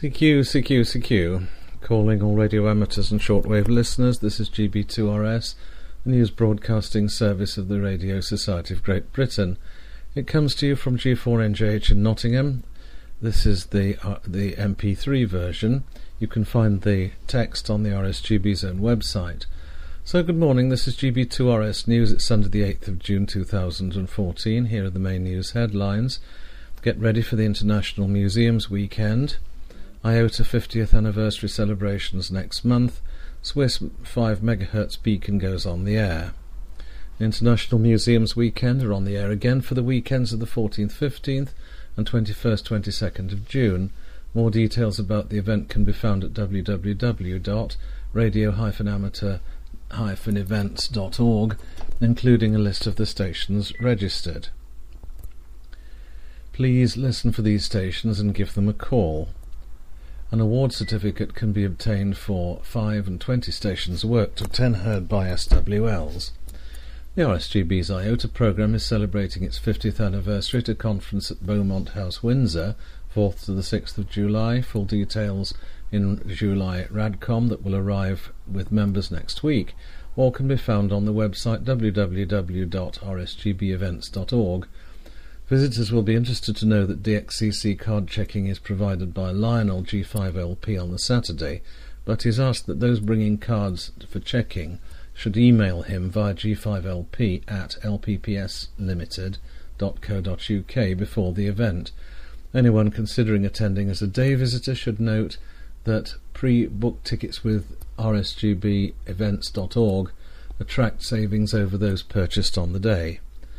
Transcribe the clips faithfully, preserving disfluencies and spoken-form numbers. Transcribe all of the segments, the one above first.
C Q, C Q, C Q. Calling all radio amateurs and shortwave listeners, this is G B two R S, the news broadcasting service of the Radio Society of Great Britain. It comes to you from G four N J H in Nottingham. This is the uh, the M P three version. You can find the text on the R S G B's own website. So good morning, this is G B two R S News. It's Sunday the eighth of June two thousand fourteen. Here are the main news headlines. Get ready for the International Museums Weekend. I O T A fiftieth anniversary celebrations next month. Swiss five megahertz beacon goes on the air. The International Museums Weekend are on the air again for the weekends of the fourteenth, fifteenth and twenty-first, twenty-second of June. More details about the event can be found at w w w dot radio dash amateur dash events dot org, including a list of the stations registered. Please listen for these stations and give them a call. An award certificate can be obtained for five and twenty stations worked or ten heard by S W Ls. The R S G B's I O T A programme is celebrating its fiftieth anniversary at a conference at Beaumont House, Windsor, fourth to the sixth of July. Full details in July Radcom that will arrive with members next week, or can be found on the website w w w dot r s g b events dot org. Visitors will be interested to know that D X C C card checking is provided by Lionel G five L P on the Saturday, but he's asked that those bringing cards for checking should email him via g five l p at l p p s limited dot co dot u k before the event. Anyone considering attending as a day visitor should note that pre-booked tickets with r s g b events dot org attract savings over those purchased on the day.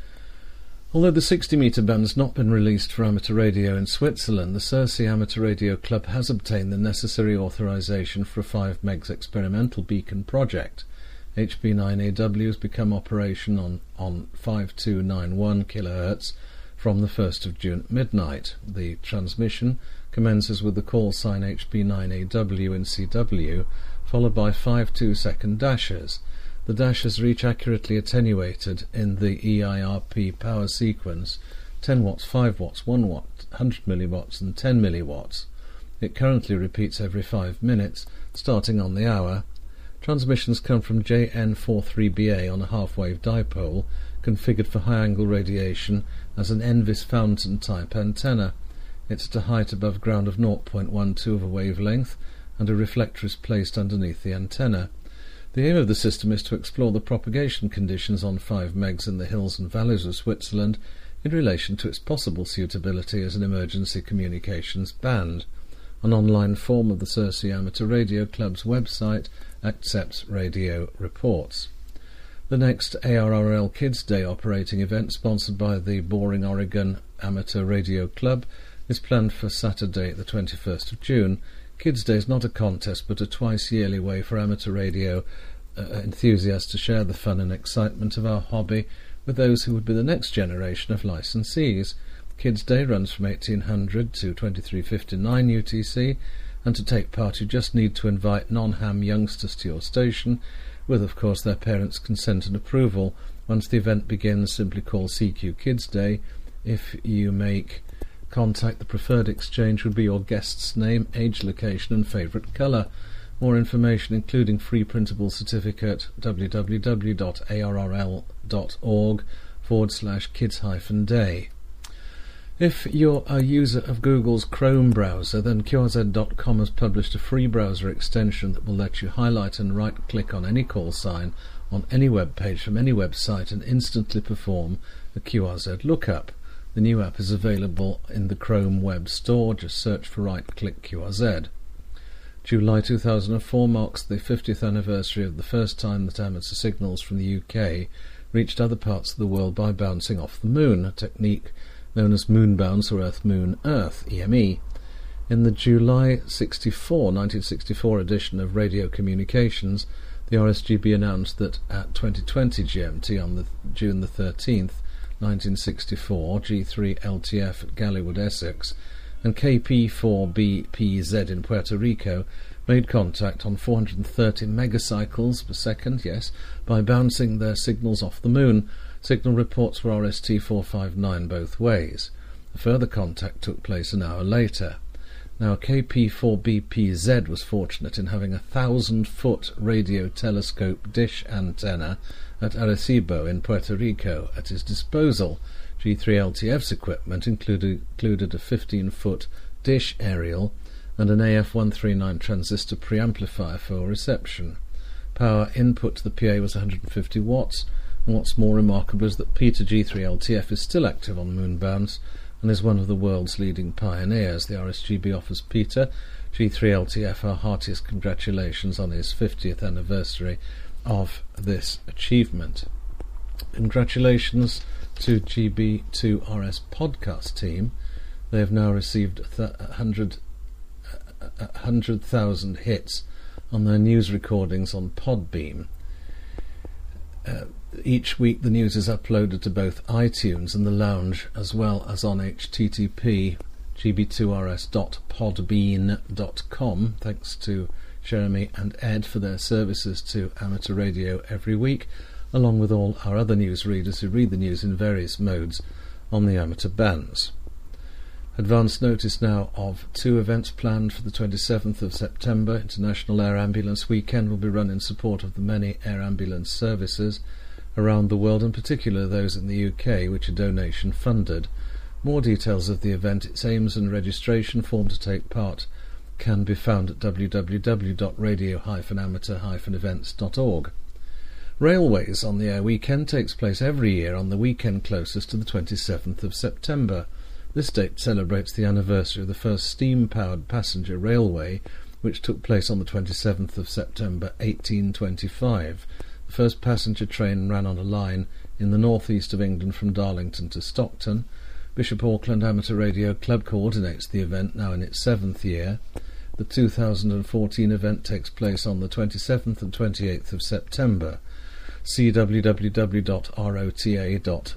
Although the sixty metre band has not been released for amateur radio in Switzerland, the Circe Amateur Radio Club has obtained the necessary authorisation for a five megs experimental beacon project. H B nine A W has become operational on, on five two nine one kilohertz from the first of June at midnight. The transmission commences with the call sign H B nine A W in C W, followed by five two second dashes. The dashes reach accurately attenuated in the E I R P power sequence, ten watts, five watts, one watt, one hundred milliwatts and ten milliwatts. It currently repeats every five minutes, starting on the hour. Transmissions come from J N forty-three B A on a half-wave dipole, configured for high-angle radiation as an Envis fountain-type antenna. It's at a height above ground of zero point one two of a wavelength, and a reflector is placed underneath the antenna. The aim of the system is to explore the propagation conditions on five megs in the hills and valleys of Switzerland in relation to its possible suitability as an emergency communications band. An online form of the Circe Amateur Radio Club's website accepts radio reports. The next A R R L Kids Day operating event, sponsored by the Boring Oregon Amateur Radio Club, is planned for Saturday the twenty-first of June. Kids Day is not a contest but a twice-yearly way for amateur radio uh, enthusiasts to share the fun and excitement of our hobby with those who would be the next generation of licensees. Kids Day runs from eighteen hundred to twenty-three fifty-nine U T C, and to take part you just need to invite non-ham youngsters to your station, with of course their parents' consent and approval. Once the event begins, simply call C Q Kids Day. If you make contact, the preferred exchange would be your guest's name, age, location and favourite colour. More information, including free printable certificate, w w w dot a r r l dot org forward slash kids hyphen day. If you're a user of Google's Chrome browser, then Q R Z dot com has published a free browser extension that will let you highlight and right-click on any call sign on any web page from any website and instantly perform a Q R Z lookup. The new app is available in the Chrome Web Store. Just search for right-click Q R Z. July two thousand four marks the fiftieth anniversary of the first time that amateur signals from the U K reached other parts of the world by bouncing off the moon, a technique known as moon bounce or Earth-Moon-Earth, E M E. In the July sixty-four, nineteen sixty-four edition of Radio Communications, the R S G B announced that at twenty twenty G M T on the June the thirteenth, nineteen sixty-four, G three L T F at Gallywood, Essex, and K P four B P Z in Puerto Rico made contact on four hundred thirty megacycles per second, yes, by bouncing their signals off the moon. Signal reports were R S T four five nine both ways. A further contact took place an hour later. Now, K P four B P Z was fortunate in having a thousand-foot radio telescope dish antenna at Arecibo in Puerto Rico at his disposal. G three L T F's equipment included, included a fifteen-foot dish aerial and an A F one thirty-nine transistor preamplifier for reception. Power input to the P A was one hundred fifty watts, and what's more remarkable is that Peter G three L T F is still active on Moonbounce and is one of the world's leading pioneers. The R S G B offers Peter G three L T F our heartiest congratulations on his fiftieth anniversary of this achievement. Congratulations to G B two R S podcast team. They have now received th- one hundred thousand hits on their news recordings on Podbean. Uh, each week the news is uploaded to both iTunes and the Lounge, as well as on H T T P g b two r s dot podbean dot com. Thanks to Jeremy and Ed for their services to amateur radio every week, along with all our other news readers who read the news in various modes on the amateur bands. Advance notice now of two events planned for the twenty-seventh of September. International Air Ambulance Weekend will be run in support of the many air ambulance services around the world, in particular those in the U K, which are donation funded. More details of the event, its aims and registration form to take part can be found at w w w dot radio dash amateur dash events dot org. Railways on the Air Weekend takes place every year on the weekend closest to the twenty-seventh of September. This date celebrates the anniversary of the first steam-powered passenger railway, which took place on the twenty-seventh of September eighteen twenty-five. The first passenger train ran on a line in the northeast of England from Darlington to Stockton. Bishop Auckland Amateur Radio Club coordinates the event, now in its seventh year. The two thousand fourteen event takes place on the twenty-seventh and twenty-eighth of September. See w w w dot rota dot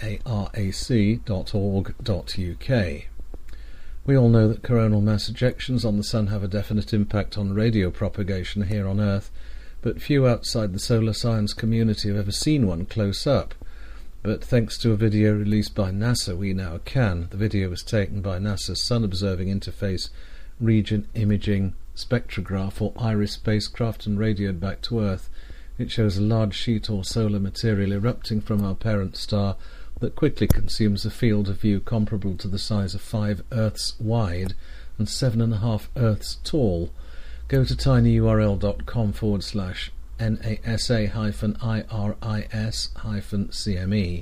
barac dot org dot u k. We all know that coronal mass ejections on the Sun have a definite impact on radio propagation here on Earth, but few outside the solar science community have ever seen one close up. But thanks to a video released by NASA, we now can. The video was taken by NASA's Sun Observing Interface Region Imaging Spectrograph, or IRIS spacecraft, and radioed back to Earth. It shows a large sheet or solar material erupting from our parent star that quickly consumes a field of view comparable to the size of five Earths wide and seven and a half Earths tall. Go to tinyurl.com forward slash NASA hyphen IRIS hyphen CME.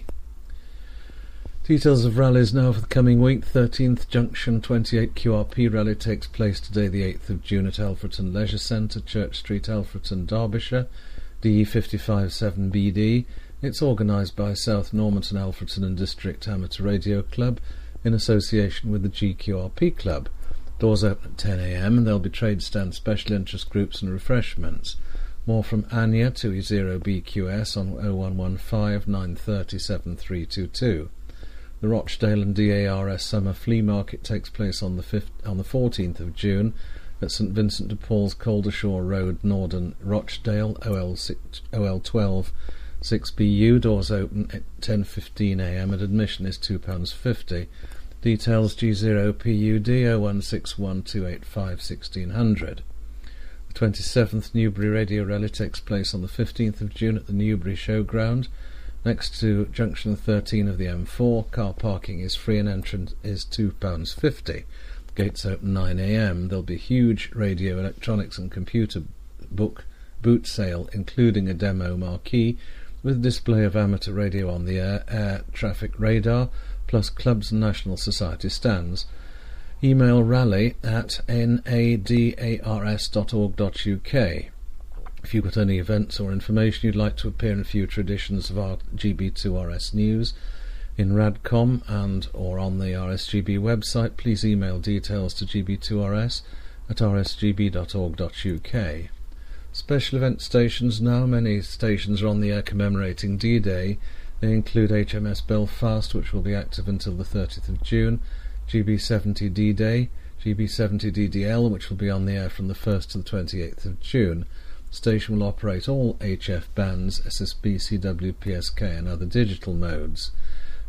Details of rallies now for the coming week. thirteenth Junction twenty-eight Q R P rally takes place today, the eighth of June, at Alfreton Leisure Centre, Church Street, Alfreton, Derbyshire. D E fifty-five seven B D. It's organised by South Normanton, Alfreton and District Amateur Radio Club in association with the G Q R P Club. Doors open at ten a m and there'll be trade stands, special interest groups and refreshments. More from Anya, two E zero B Q S on oh one one five nine three oh seven three two two. The Rochdale and D A R S Summer Flea Market takes place on the fifth, on the fourteenth of June at St Vincent de Paul's, Caldershore Road, Norden, Rochdale, O L twelve six B U. Doors open at ten fifteen a m and admission is two pounds fifty. Details G zero P U D oh one six one two eight five one six zero zero. The twenty-seventh Newbury Radio Rally takes place on the fifteenth of June at the Newbury Showground, next to junction thirteen of the M four. Car parking is free and entrance is two pounds fifty. Gates open nine a m. There'll be huge radio, electronics and computer book boot sale, including a demo marquee with display of amateur radio on the air, air traffic radar, plus clubs and National Society stands. Email rally at nadars dot org dot u k. If you've got any events or information you'd like to appear in future editions of our G B two R S news in Radcom and or on the R S G B website, please email details to g b two r s at r s g b dot org dot u k. Special event stations now. Many stations are on the air commemorating D-Day. They include H M S Belfast, which will be active until the thirtieth of June, G B seventy D-Day, G B seventy D D L, which will be on the air from the first to the twenty-eighth of June. The station will operate all H F bands, S S B, C W, P S K and other digital modes.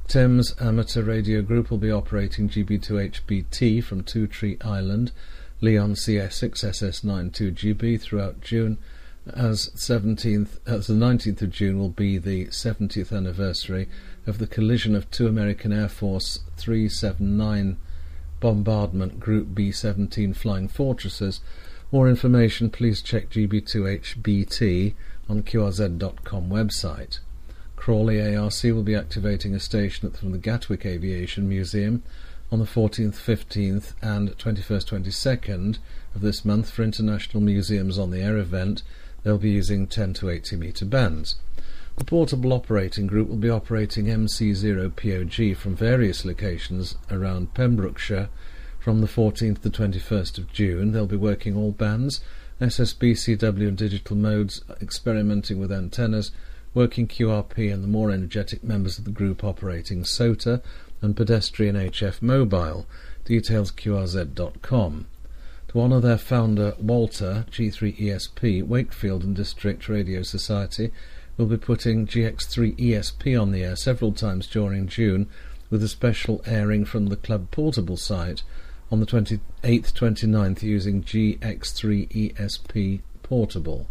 Thames Amateur Radio Group will be operating G B two H B T from Two Tree Island, Leon C S six S S nine two G B throughout June, as seventeenth, as the nineteenth of June will be the seventieth anniversary of the collision of two American Air Force three seventy-nine bombardment Group B seventeen Flying Fortresses. More information, please check G B two H B T on Q R Z dot com website. Crawley A R C will be activating a station from the Gatwick Aviation Museum on the fourteenth, fifteenth and twenty-first, twenty-second of this month for International Museums on the Air event. They'll be using ten to eighty metre bands. The Portable Operating Group will be operating M C zero P O G from various locations around Pembrokeshire from the fourteenth to twenty-first of June. They'll be working all bands, S S B, C W and digital modes, experimenting with antennas, working Q R P and the more energetic members of the group operating S O T A and pedestrian H F mobile. Details Q R Z dot com. To honour their founder Walter, G three E S P, Wakefield and District Radio Society will be putting G X three E S P on the air several times during June, with a special airing from the Club Portable site on the twenty-eighth, twenty-ninth using G X three E S P Portable.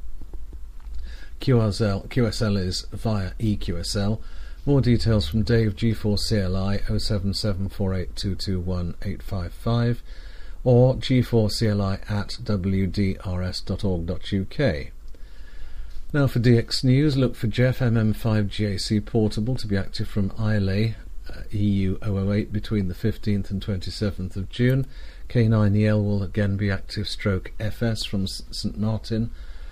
Q S L, Q S L is via E Q S L. More details from Dave, G four C L I oh seven seven four eight two two one eight five five or G four C L I at w d r s dot org dot u k. Now for D X News, look for Jeff M M five G A C Portable to be active from Islay, uh, E U zero zero eight between the fifteenth and twenty-seventh of June. K nine E L will again be active stroke F S from St Martin,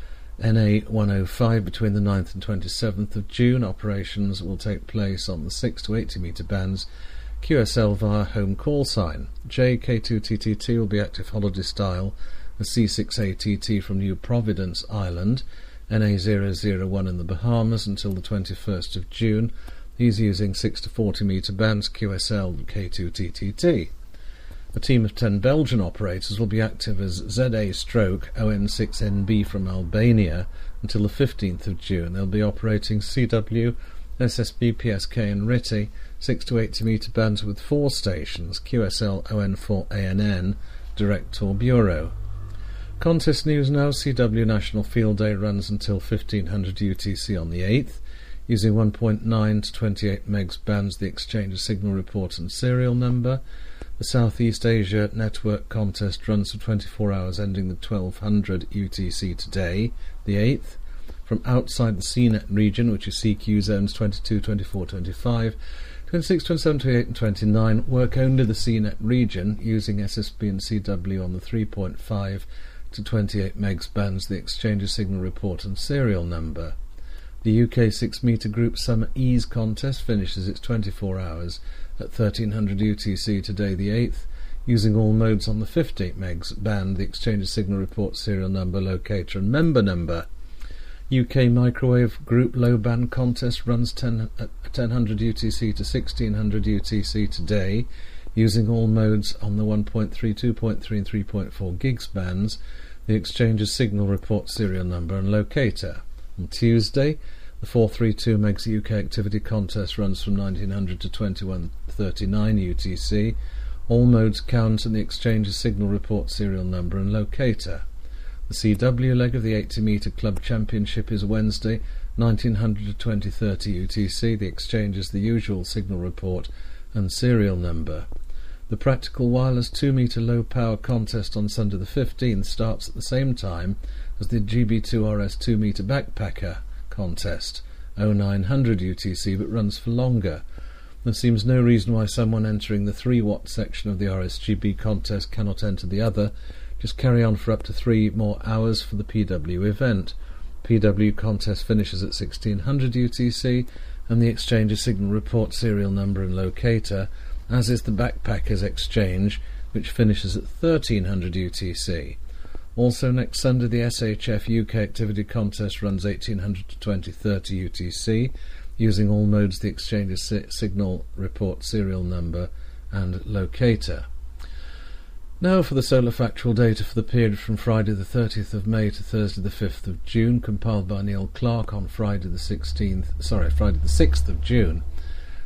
N A one oh five between the ninth and twenty-seventh of June. Operations will take place on the six to eighty metre bands. Q S L via home call sign. J K two T T T will be active holiday style as C six A T T from New Providence Island, N A zero zero one in the Bahamas until the twenty-first of June. He's using six to forty metre bands. Q S L K two T T T. A team of ten Belgian operators will be active as Z A stroke O N six N B from Albania until the fifteenth of June. They'll be operating C W, S S B, P S K and R I T I, six to eighty metre bands with four stations, Q S L O N four A N N, Direct Tour Bureau. Contest news now. C W National Field Day runs until fifteen hundred U T C on the eighth, using one point nine to twenty-eight megs bands, the exchange of signal report and serial number. The Southeast Asia Network contest runs for twenty-four hours, ending the twelve hundred U T C today, the eighth. From outside the C net region, which is C Q zones twenty-two, twenty-four, twenty-five, twenty-six, twenty-seven, twenty-eight and twenty-nine, work only the C net region, using S S B and C W on the three point five to twenty-eight megs bands, the exchange of signal report and serial number. The U K six metre Group Summer Ease contest finishes its twenty-four hours at thirteen hundred U T C today the eighth, using all modes on the fifty-eight megs band, the exchange of signal report, serial number, locator and member number. U K Microwave Group Low Band contest runs ten, at ten hundred U T C to sixteen hundred U T C today, using all modes on the one point three, two point three and three point four gigs bands, the exchange of signal report, serial number and locator. On Tuesday, the four thirty-two megs U K activity contest runs from nineteen hundred to twenty-one thirty-nine U T C. All modes count and the exchange of signal report, serial number and locator. The C W leg of the eighty metre Club Championship is Wednesday, nineteen hundred to twenty thirty U T C. The exchange is the usual signal report and serial number. The Practical Wireless two metre low power contest on Sunday the fifteenth starts at the same time as the G B two R S two metre backpacker contest, oh nine hundred U T C, but runs for longer. There seems no reason why someone entering the three watt section of the R S G B contest cannot enter the other. Just carry on for up to three more hours for the P W event. P W contest finishes at sixteen hundred U T C, and the exchange of signal report, serial number and locator, as is the Backpackers exchange, which finishes at thirteen hundred U T C. Also next Sunday, the S H F U K activity contest runs eighteen hundred to twenty thirty U T C, using all modes, the exchange of si- signal report, serial number and locator. Now for the solar factual data for the period from Friday the thirtieth of May to Thursday the fifth of June, compiled by Neil Clark on Friday the sixteenth, sorry, Friday the sixth of June.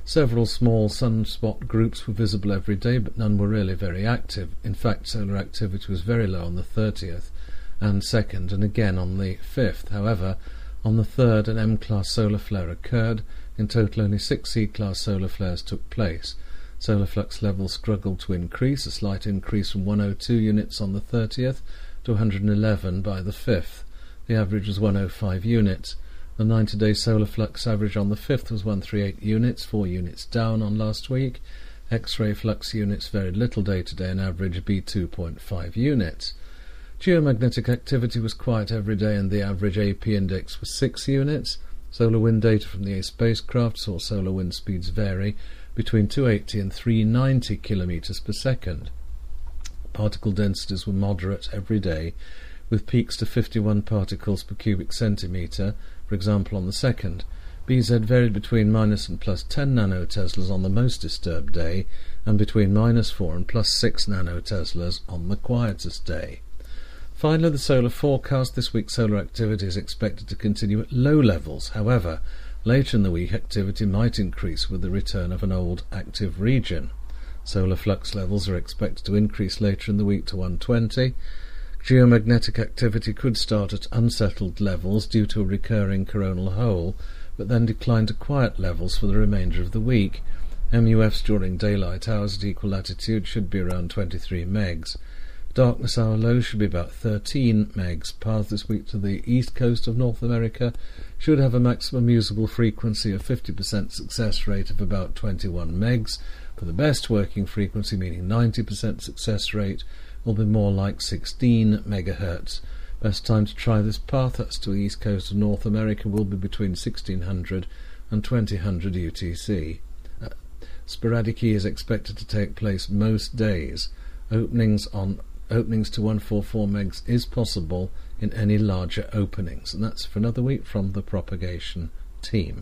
Several small sunspot groups were visible every day, but none were really very active. In fact, solar activity was very low on the thirtieth and second, and again on the fifth. However, on the third, an M-class solar flare occurred. In total, only six C-class solar flares took place. Solar flux levels struggled to increase, a slight increase from one hundred two units on the thirtieth to one hundred eleven by the fifth. The average was one hundred five units. The ninety-day solar flux average on the fifth was one hundred thirty-eight units, four units down on last week. X-ray flux units varied little day to day and averaged B two point five units. Geomagnetic activity was quiet every day and the average A P index was six units. Solar wind data from the A spacecraft saw solar wind speeds vary between two hundred eighty and three hundred ninety kilometers per second. Particle densities were moderate every day, with peaks to fifty-one particles per cubic centimetre, for example on the second. B Z varied between minus and plus ten nanoteslas on the most disturbed day, and between minus four and plus six nanoteslas on the quietest day. Finally, the solar forecast. This week solar activity is expected to continue at low levels. However, later in the week activity might increase with the return of an old active region. Solar flux levels are expected to increase later in the week to one hundred twenty. Geomagnetic activity could start at unsettled levels due to a recurring coronal hole, but then decline to quiet levels for the remainder of the week. M U Fs during daylight hours at equal latitude should be around twenty-three megs. Darkness hour lows should be about thirteen megs. Paths this week to the east coast of North America should have a maximum usable frequency of fifty percent success rate of about twenty-one megs. For the best working frequency, meaning ninety percent success rate, will be more like sixteen megahertz. Best time to try this path, that's to the east coast of North America, will be between sixteen hundred and twenty hundred U T C. Uh, sporadic E is expected to take place most days. Openings on openings to one hundred forty-four megs is possible in any larger openings, and that's for another week from the propagation team.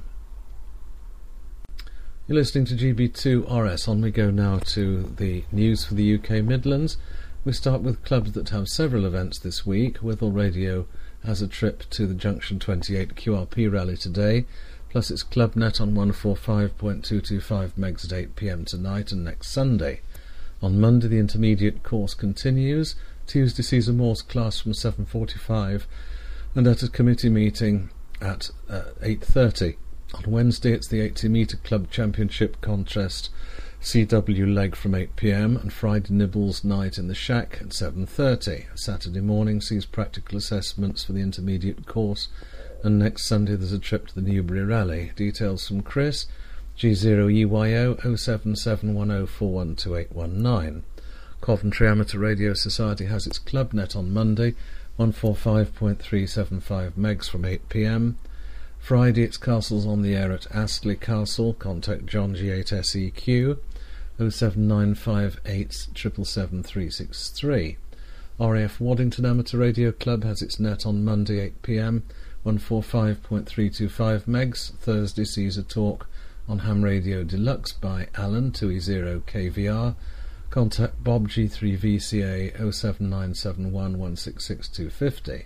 You're listening to G B two R S. On we go now to the news for the U K Midlands. We start with clubs that have several events this week. Withall Radio has a trip to the Junction twenty-eight Q R P rally today, plus its Clubnet on one forty-five point two two five megs at eight p m tonight and next Sunday. On Monday the intermediate course continues. Tuesday sees a Morse class from seven forty-five and at a committee meeting at uh, eight thirty. On Wednesday it's the eighty metre Club Championship contest C W leg from eight p m and Friday Nibbles night in the Shack at seven thirty. Saturday morning sees practical assessments for the intermediate course, and next Sunday there's a trip to the Newbury Rally. Details from Chris, G zero E Y O oh seven seven one oh four one two eight one nine. Coventry Amateur Radio Society has its Clubnet on Monday, one forty-five point three seven five megs from eight p m. Friday it's Castles on the Air at Astley Castle. Contact John G eight S E Q oh seven nine five eight seven seven three six three. R A F Waddington Amateur Radio Club has its net on Monday eight p m, one forty-five point three two five megs. Thursday sees a talk on Ham Radio Deluxe by Alan, two E zero K V R. Contact Bob G three V C A oh seven nine seven one one six six two five oh.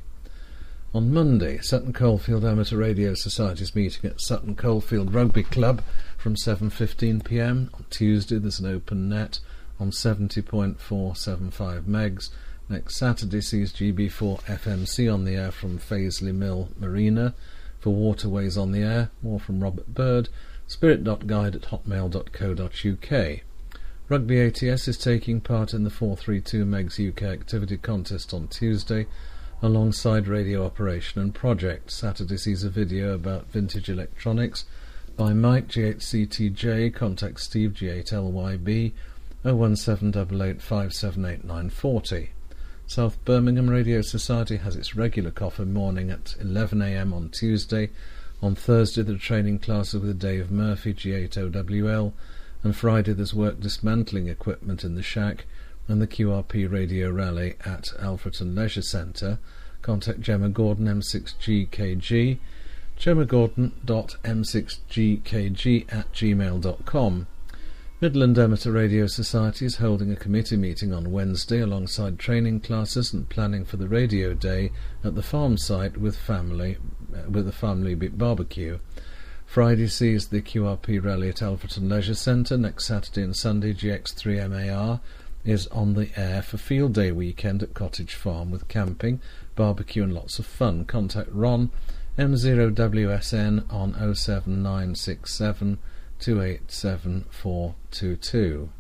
On Monday, Sutton Coldfield Amateur Radio Society's meeting at Sutton Coldfield Rugby Club from seven fifteen p m. On Tuesday there's an open net on seventy point four seven five megs. Next Saturday sees G B four F M C on the air from Faisley Mill Marina. For Waterways on the Air, more from Robert Bird, spirit dot guide at hotmail dot co dot U K. Rugby A T S is taking part in the four thirty-two megs U K activity contest on Tuesday, alongside Radio Operation and Project. Saturday sees a video about vintage electronics by Mike G eight C T J. Contact Steve G eight L Y B oh one seven eight eight five seven eight nine four oh. South Birmingham Radio Society has its regular coffee morning at eleven a m on Tuesday. On Thursday the training classes with Dave Murphy G eight O W L, and Friday there's work dismantling equipment in the Shack and the Q R P Radio Rally at Alfreton Leisure Centre. Contact Gemma Gordon M six G K G, gemma gordon dot m six g k g at gmail dot com. Midland Amateur Radio Society is holding a committee meeting on Wednesday alongside training classes and planning for the radio day at the farm site with family uh, with a family barbecue. Friday sees the Q R P rally at Alfreton Leisure Centre. Next Saturday and Sunday, G X three M A R is on the air for Field Day weekend at Cottage Farm with camping, barbecue and lots of fun. Contact Ron, M zero W S N, on oh seven nine six seven two eight seven four two two.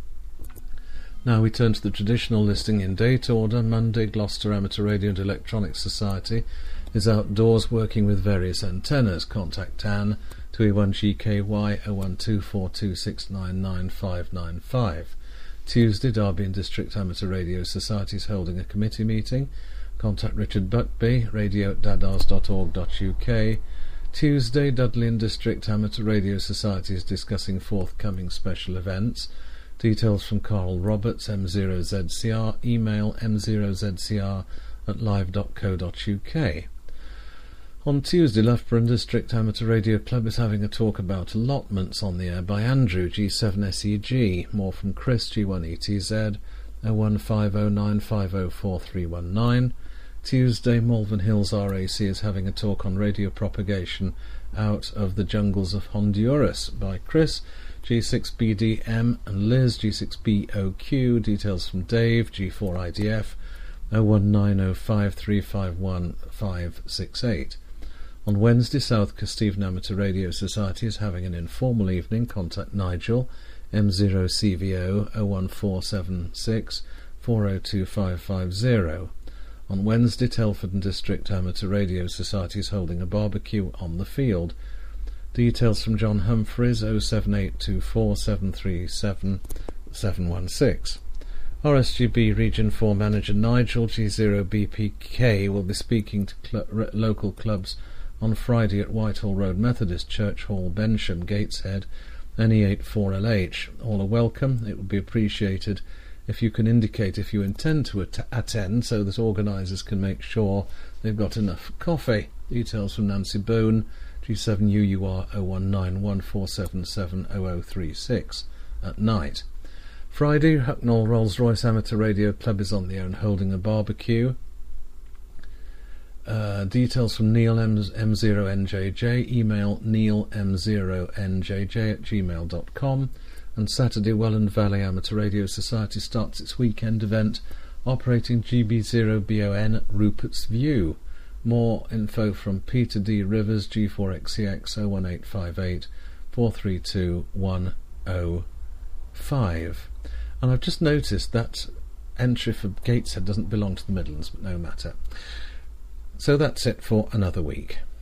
Now we turn to the traditional listing in date order. Monday, Gloucester Amateur Radio and Electronics Society is outdoors working with various antennas. Contact Tan, two E one G K Y oh one two four two six nine nine five nine five. Tuesday, Derby and District Amateur Radio Society is holding a committee meeting. Contact Richard Buckby, radio at dadars dot org dot U K. Tuesday, Dudley and District Amateur Radio Society is discussing forthcoming special events. Details from Carl Roberts, M zero Z C R, email m zero z c r at live dot co dot U K. On Tuesday, Loughborough and District Amateur Radio Club is having a talk about allotments on the air by Andrew, G seven S E G. More from Chris, G one E T Z, oh one five oh nine five oh four three one nine. Tuesday, Malvern Hills R A C is having a talk on radio propagation out of the jungles of Honduras by Chris, G six B D M, and Liz, G six B O Q. Details from Dave, G four I D F, oh one nine oh five three five one five six eight. On Wednesday, South Kesteven Amateur Radio Society is having an informal evening. Contact Nigel, M zero C V O oh one four seven six four oh two five five oh. On Wednesday, Telford and District Amateur Radio Society is holding a barbecue on the field. Details from John Humphreys, oh seven eight two four seven three seven seven one six. R S G B Region four Manager Nigel, G zero B P K, will be speaking to cl- r- local clubs on Friday at Whitehall Road Methodist Church Hall, Bensham, Gateshead, N E eight four L H. All are welcome. It would be appreciated if you can indicate if you intend to at- attend so that organisers can make sure they've got enough coffee. Details from Nancy Bone, G seven U U R oh one nine one four seven seven oh oh three six at night. Friday, Hucknall Rolls-Royce Amateur Radio Club is on the air and holding a barbecue. Uh, details from Neil M zero N J J, email neil m zero n j j at gmail dot com. And Saturday, Welland Valley Amateur Radio Society starts its weekend event operating G B zero B O N at Rupert's View. More info from Peter D. Rivers, G four X C X oh one eight five eight four three two one oh five. And I've just noticed that entry for Gateshead doesn't belong to the Midlands, but no matter. So that's it for another week.